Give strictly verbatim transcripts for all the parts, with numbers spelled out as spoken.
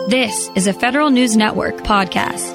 This is a Federal News Network podcast.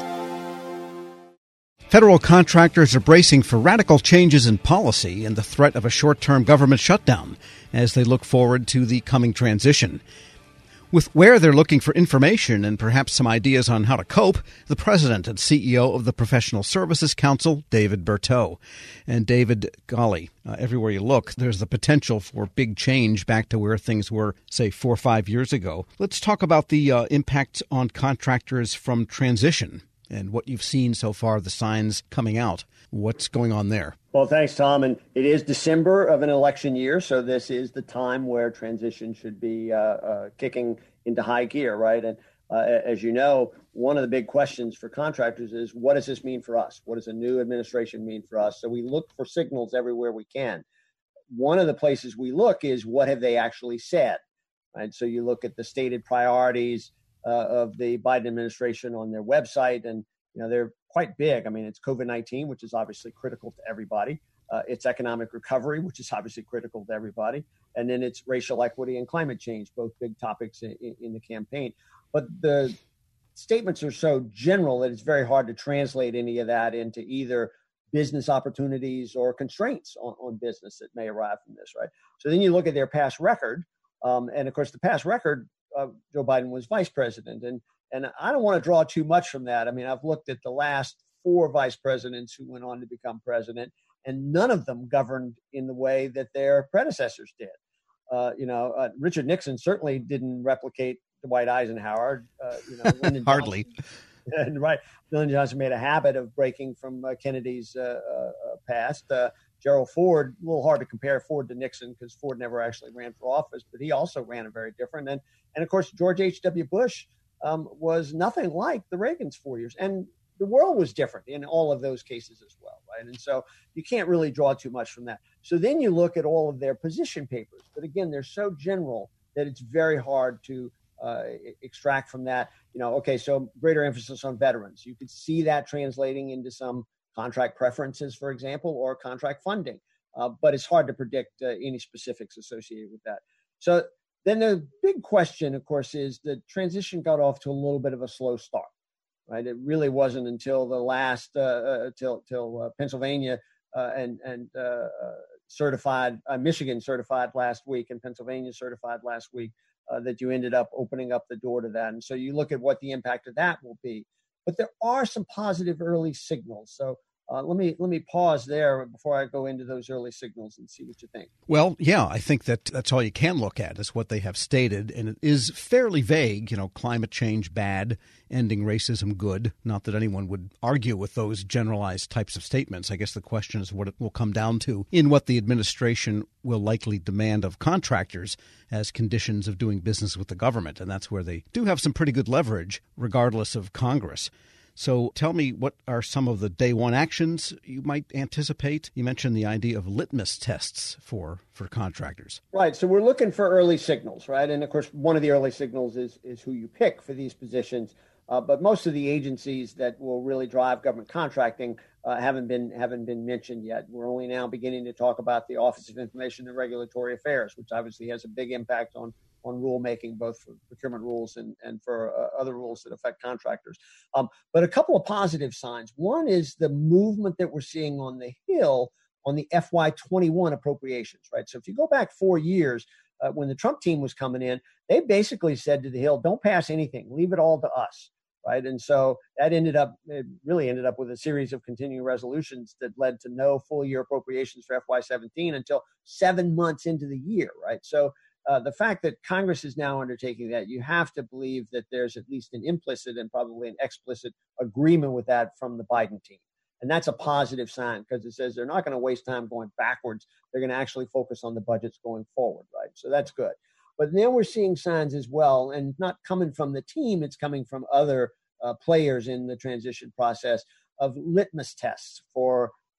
Federal contractors are bracing for radical changes in policy and the threat of a short-term government shutdown as they look forward to the coming transition. With where they're looking for information and perhaps some ideas on how to cope, the president and C E O of the Professional Services Council, David Berteau. And David, golly, uh, everywhere you look, there's the potential for big change back to where things were, say, four or five years ago. Let's talk about the uh, impact on contractors from transition and what you've seen so far, the signs coming out. What's going on there? Well, thanks, Tom. And it is December of an election year, so this is the time where transition should be uh, uh, kicking into high gear, right? And uh, as you know, one of the big questions for contractors is, what does this mean for us? What does a new administration mean for us? So we look for signals everywhere we can. One of the places we look is, what have they actually said? Right? So you look at the stated priorities uh, of the Biden administration on their website, and you know they're quite big. I mean, it's COVID nineteen, which is obviously critical to everybody. Uh, it's economic recovery, which is obviously critical to everybody. And then it's racial equity and climate change, both big topics in, in the campaign. But the statements are so general that it's very hard to translate any of that into either business opportunities or constraints on, on business that may arrive from this, right? So then you look at their past record. Um, and of course, the past record, uh, Joe Biden was vice president. And And I don't want to draw too much from that. I mean, I've looked at the last four vice presidents who went on to become president, and none of them governed in the way that their predecessors did. Uh, you know, uh, Richard Nixon certainly didn't replicate Dwight Eisenhower. Uh, you know, Lyndon Hardly. Johnson, right. Lyndon Johnson made a habit of breaking from uh, Kennedy's uh, uh, past. Uh, Gerald Ford, a little hard to compare Ford to Nixon because Ford never actually ran for office, but he also ran a very different. And, and of course, George H W. Bush Um, was nothing like the Reagan's four years. And the world was different in all of those cases as well, right? And so you can't really draw too much from that. So then you look at all of their position papers. But again, they're so general that it's very hard to uh, extract from that, you know, okay, so greater emphasis on veterans. You could see that translating into some contract preferences, for example, or contract funding. Uh, but it's hard to predict uh, any specifics associated with that. So then the big question, of course, is the transition got off to a little bit of a slow start, right? It really wasn't until the last, uh, uh, till till uh, Pennsylvania uh, and and uh, uh, certified, uh, Michigan certified last week, and Pennsylvania certified last week uh, that you ended up opening up the door to that. And so you look at what the impact of that will be. But there are some positive early signals. So Uh, let me let me pause there before I go into those early signals and see what you think. Well, yeah, I think that that's all you can look at is what they have stated. And it is fairly vague, you know, climate change bad, ending racism good. Not that anyone would argue with those generalized types of statements. I guess the question is what it will come down to in what the administration will likely demand of contractors as conditions of doing business with the government. And that's where they do have some pretty good leverage, regardless of Congress. So tell me, what are some of the day one actions you might anticipate? You mentioned the idea of litmus tests for, for contractors. Right. So we're looking for early signals, right? And of course, one of the early signals is, is who you pick for these positions. Uh, but most of the agencies that will really drive government contracting uh, haven't been haven't been mentioned yet. We're only now beginning to talk about the Office of Information and Regulatory Affairs, which obviously has a big impact on on rulemaking, both for procurement rules and, and for uh, other rules that affect contractors. Um, but a couple of positive signs. One is the movement that we're seeing on the Hill on the F Y twenty-one appropriations, right? So if you go back four years, uh, when the Trump team was coming in, they basically said to the Hill, don't pass anything, leave it all to us, right? And so that ended up, it really ended up with a series of continuing resolutions that led to no full year appropriations for F Y seventeen until seven months into the year, right? So Uh, the fact that Congress is now undertaking that, you have to believe that there's at least an implicit and probably an explicit agreement with that from the Biden team. And that's a positive sign because it says they're not going to waste time going backwards. They're going to actually focus on the budgets going forward, right? So that's good. But then we're seeing signs as well, and not coming from the team, it's coming from other uh, players in the transition process of litmus tests for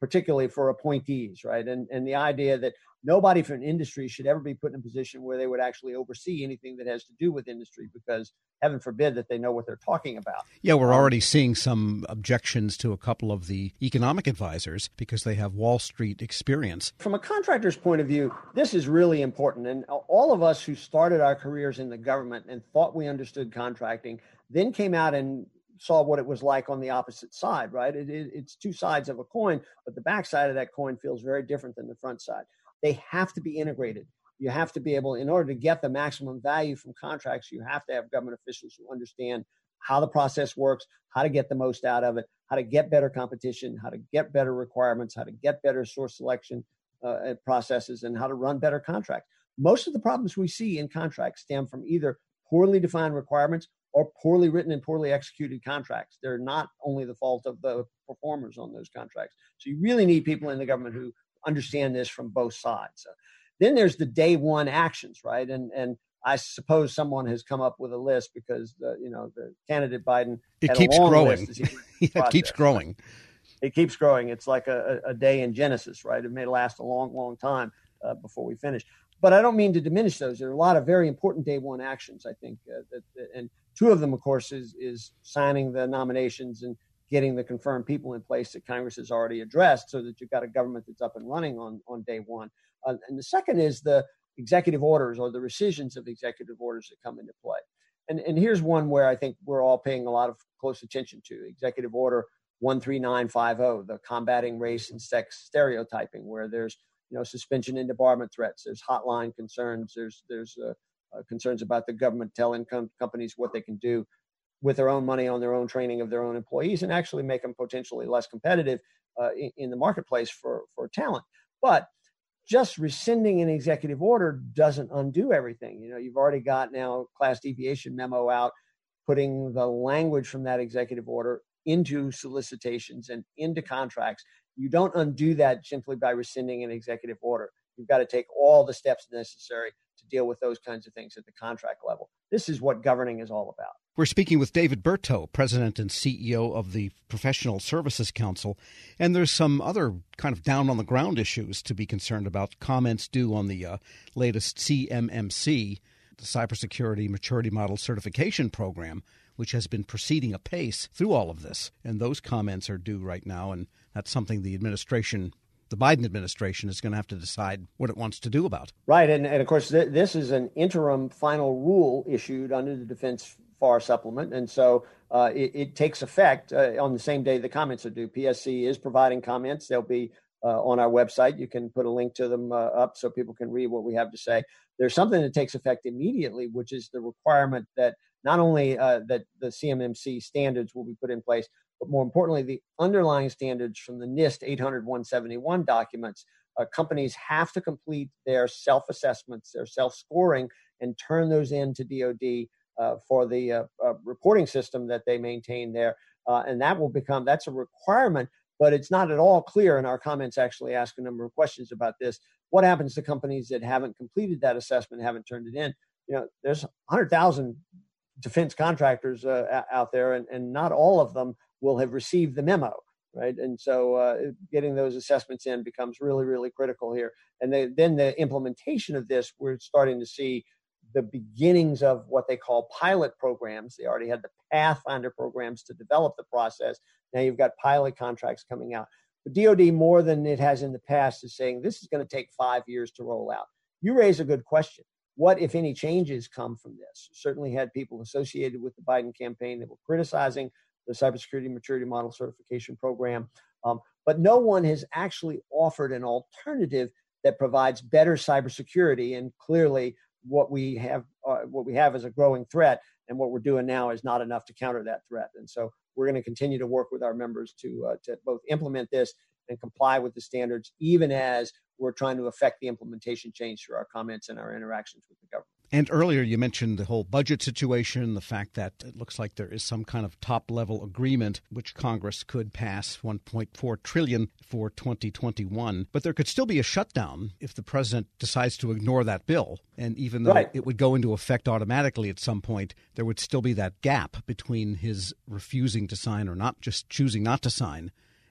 particularly for appointees, right? And and the idea that nobody from industry should ever be put in a position where they would actually oversee anything that has to do with industry, because heaven forbid that they know what they're talking about. Yeah, we're um, already seeing some objections to a couple of the economic advisors because they have Wall Street experience. From a contractor's point of view, this is really important. And all of us who started our careers in the government and thought we understood contracting, then came out and saw what it was like on the opposite side, right? It, it, it's two sides of a coin, but the back side of that coin feels very different than the front side. They have to be integrated. You have to be able, in order to get the maximum value from contracts, you have to have government officials who understand how the process works, how to get the most out of it, how to get better competition, how to get better requirements, how to get better source selection uh, processes, and how to run better contracts. Most of the problems we see in contracts stem from either poorly defined requirements or poorly written and poorly executed contracts. They're not only the fault of the performers on those contracts. So you really need people in the government who understand this from both sides. So then there's the day one actions, right? And and I suppose someone has come up with a list because the, you know the candidate Biden it had keeps a long growing. List as yeah, it keeps growing. It keeps growing. It's like a, a day in Genesis, right? It may last a long, long time uh, before we finish. But I don't mean to diminish those. There are a lot of very important day one actions, I think, uh, that, that, and two of them, of course, is is signing the nominations and getting the confirmed people in place that Congress has already addressed, so that you've got a government that's up and running on, on day one. Uh, and the second is the executive orders or the rescissions of executive orders that come into play. And, and here's one where I think we're all paying a lot of close attention to. Executive Order one three nine five zero, the combating race and sex stereotyping, where there's you know suspension and debarment threats, there's hotline concerns, there's there's uh, uh, concerns about the government telling com- companies what they can do with their own money on their own training of their own employees and actually make them potentially less competitive uh, in, in the marketplace for, for talent. But just rescinding an executive order doesn't undo everything. You know, you've already got now class deviation memo out, putting the language from that executive order into solicitations and into contracts. You don't undo that simply by rescinding an executive order. You've got to take all the steps necessary to deal with those kinds of things at the contract level. This is what governing is all about. We're speaking with David Berteau, President and C E O of the Professional Services Council. And there's some other kind of down-on-the-ground issues to be concerned about. Comments due on the uh, latest C M M C, the Cybersecurity Maturity Model Certification Program, which has been proceeding apace through all of this. And those comments are due right now, and that's something the administration the Biden administration is going to have to decide what it wants to do about. Right. And, and of course, th- this is an interim final rule issued under the Defense F A R supplement. And so uh, it, it takes effect uh, on the same day the comments are due. P S C is providing comments. They'll be uh, on our website. You can put a link to them uh, up so people can read what we have to say. There's something that takes effect immediately, which is the requirement that not only uh, that the C M M C standards will be put in place, but more importantly, the underlying standards from the NIST eight hundred dash one seventy-one documents. Uh, companies have to complete their self-assessments, their self-scoring, and turn those in to D O D uh, for the uh, uh, reporting system that they maintain there. Uh, and that will become, that's a requirement, but it's not at all clear. And our comments actually ask a number of questions about this. What happens to companies that haven't completed that assessment, haven't turned it in? You know, there's one hundred thousand defense contractors uh, out there, and, and not all of them will have received the memo, right? And so uh, getting those assessments in becomes really, really critical here. And they, then the implementation of this, we're starting to see the beginnings of what they call pilot programs. They already had the Pathfinder programs to develop the process. Now you've got pilot contracts coming out. But D O D, more than it has in the past, is saying this is going to take five years to roll out. You raise a good question. What, if any, changes come from this? Certainly had people associated with the Biden campaign that were criticizing the Cybersecurity Maturity Model Certification Program. Um, but no one has actually offered an alternative that provides better cybersecurity. And clearly what we have uh, what we have is a growing threat. And what we're doing now is not enough to counter that threat. And so we're going to continue to work with our members to uh, to both implement this and comply with the standards, even as we're trying to affect the implementation change through our comments and our interactions with the government. And earlier you mentioned the whole budget situation, the fact that it looks like there is some kind of top-level agreement which Congress could pass one point four trillion dollars for twenty twenty-one. But there could still be a shutdown if the president decides to ignore that bill. And even though right. it would go into effect automatically at some point, there would still be that gap between his refusing to sign or not just choosing not to sign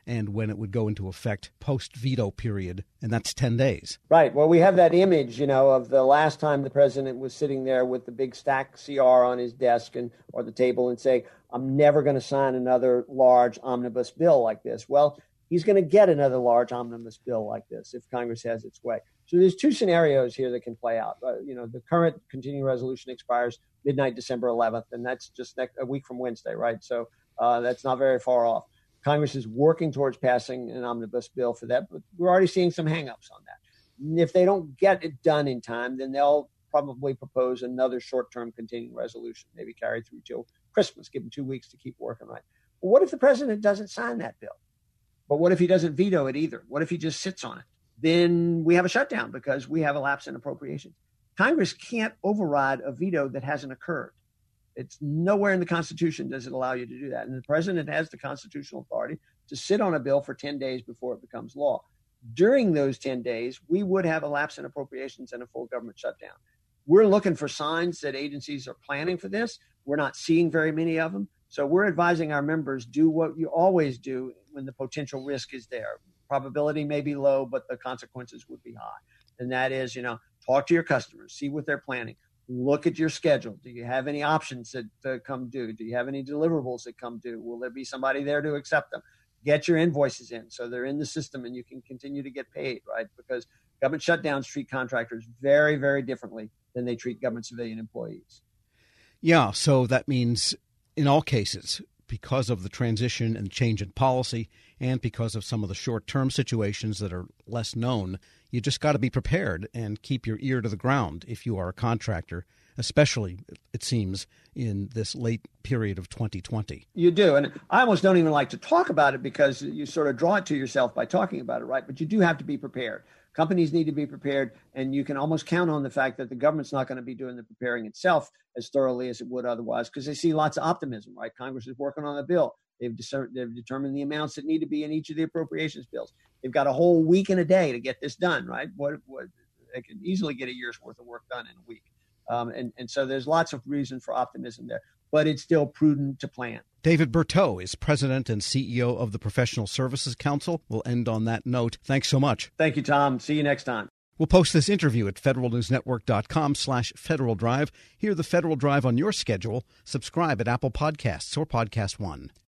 and when it would go into effect post-veto period, and that's ten days. Right. Well, we have that image, you know, of the last time the president was sitting there with the big stack C R on his desk and or the table and saying, I'm never going to sign another large omnibus bill like this. Well, he's going to get another large omnibus bill like this if Congress has its way. So there's two scenarios here that can play out. Uh, you know, the current continuing resolution expires midnight December eleventh, and that's just next, a week from Wednesday, right? So uh, that's not very far off. Congress is working towards passing an omnibus bill for that, but we're already seeing some hangups on that. And if they don't get it done in time, then they'll probably propose another short-term continuing resolution, maybe carry through till Christmas, give them two weeks to keep working right. Well, what if the president doesn't sign that bill? But what if he doesn't veto it either? What if he just sits on it? Then we have a shutdown because we have a lapse in appropriations. Congress can't override a veto that hasn't occurred. It's nowhere in the Constitution does it allow you to do that. And the president has the constitutional authority to sit on a bill for ten days before it becomes law. During those ten days, we would have a lapse in appropriations and a full government shutdown. We're looking for signs that agencies are planning for this. We're not seeing very many of them. So we're advising our members, do what you always do when the potential risk is there. Probability may be low, but the consequences would be high. And that is, you know, talk to your customers, see what they're planning. Look at your schedule. Do you have any options that uh, come due? Do you have any deliverables that come due? Will there be somebody there to accept them? Get your invoices in so they're in the system and you can continue to get paid, right? Because government shutdowns treat contractors very, very differently than they treat government civilian employees. Yeah, so that means in all cases, because of the transition and change in policy and because of some of the short-term situations that are less known, you just got to be prepared and keep your ear to the ground if you are a contractor, especially, it seems, in this late period of twenty twenty. You do. And I almost don't even like to talk about it because you sort of draw it to yourself by talking about it, right? But you do have to be prepared. Companies need to be prepared, and you can almost count on the fact that the government's not going to be doing the preparing itself as thoroughly as it would otherwise because they see lots of optimism, right? Congress is working on a bill. They've, discern, they've determined the amounts that need to be in each of the appropriations bills. They've got a whole week and a day to get this done, right? What, what they can easily get a year's worth of work done in a week. Um, and, and so there's lots of reason for optimism there, but it's still prudent to plan. David Berteau is president and C E O of the Professional Services Council. We'll end on that note. Thanks so much. Thank you, Tom. See you next time. We'll post this interview at federalnewsnetwork.com slash Federal Drive. Hear the Federal Drive on your schedule. Subscribe at Apple Podcasts or Podcast One.